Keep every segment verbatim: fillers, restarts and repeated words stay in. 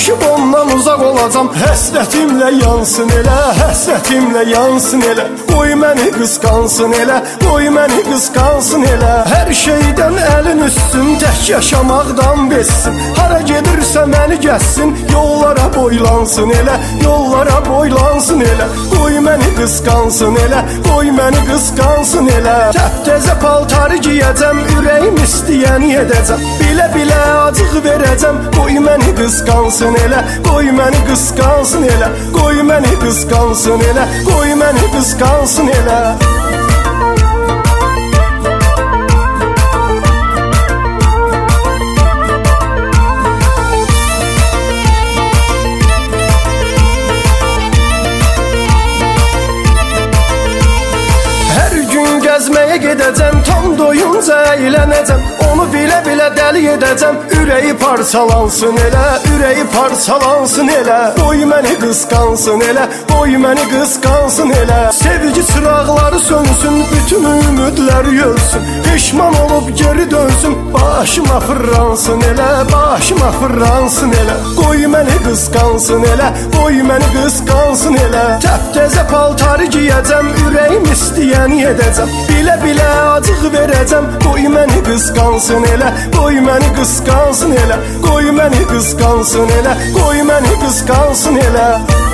Danışıb ondan uzaq olacam. Həsrətimlə yansın elə, həsrətimlə yansın elə. Qoy məni qısqansın elə, qoy məni qısqansın elə. Hər şeydən əlin üstün, tək yaşamaqdan bezsin. Hara gedirsə məni gəzsin, yollara boylansın elə, yollara boylansın elə. Qoy məni qısqansın elə, qoy məni qısqansın elə. Təptəzə paltarı giyəcəm, ürəyim istəyəni edəcəm. Bilə-bilə acıq verəcəm, qoy məni qısqansın elə, qoy məni qısqansın elə. Qoy məni qısqansın elə, qoy məni qısqansın elə. Gəzməyə gedəcəm, tam doyunca əylənəcəm. Onu bilə-bilə dəli edəcəm. Ürəyi parçalansın elə, ürəyi parçalansın elə. Qoy məni qısqansın elə, qoy məni qısqansın elə. Sevgi çıraqları sönsün, bütün ümidlər yölsün. Peşman olub geri dönsün, başıma fırlansın elə, başıma fırlansın elə. Qoy məni qısqansın elə, qoy məni qısqansın elə. Təptəzə paltarı giyəcəm, ürəyim istəyəni edəcəm. Bilə-bilə acıq verəcəm, qoy məni qısqansın elə, qoy məni qısqansın elə. Qoy məni qısqansın elə, qoy məni qısqansın elə.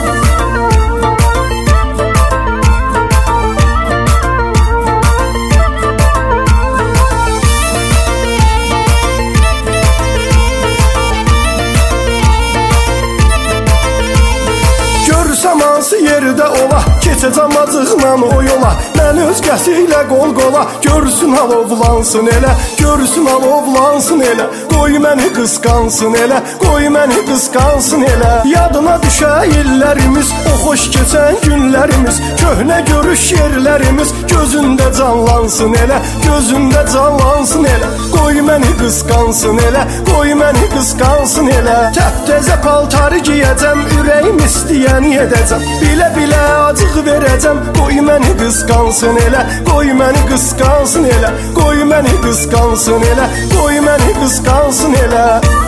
Görsəm hansı yerdə ola, keçəcəm acıqla o yola. Məni özgəsi ilə qol-qola, görsün alovlansın elə, görsün alovlansın elə. Qoy məni qısqansın elə, qoy məni qısqansın elə. Yadına düşə illərimiz, o xoş keçən günlərimiz. Köhnə görüş yerlərimiz, gözündə canlansın elə, gözündə canlansın elə. Qoy məni qısqansın elə, qoy məni qısqansın elə. Təptəzə paltarı giyəcəm, ürəyim istəyəni edəcəm. Bilə-bilə acıq verəcəm, qoy məni qısqansın elə, qoy məni qısqansın elə. Qoy məni qısqansın elə, qoy məni qısqansın elə.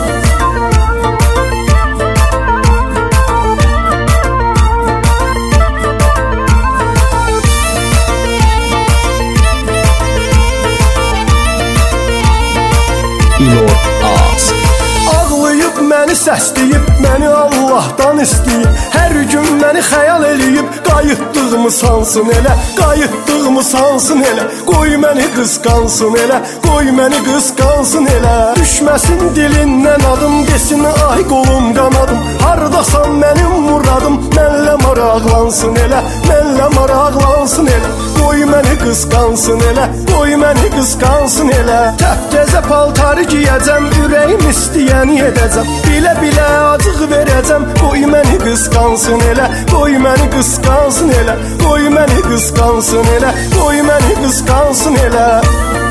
İlo Az. Ağlayıb məni səsləyib, məni Allahdan istəyib. Hər gün məni xəyal eləyib, qayıtdığımı sansın elə, qayıtdığımı sansın elə. Qoy məni qısqansın elə, qoy məni qısqansın elə. Düşməsin dilindən adım, desin ay qolum qanadım. Hardasan mənim muradım, mənlə maraqlansın elə, mənlə maraqlansın elə. Qoy məni qısqansın elə, qoy məni qısqansın elə. Təptəzə paltarı giyəcəm, ürəyim istəyəni edəcəm. Bilə-bilə acıq verəcəm, qoy məni qısqansın elə, qoy məni qısqansın elə. Qoy məni qısqansın elə, qoy məni qısqansın elə.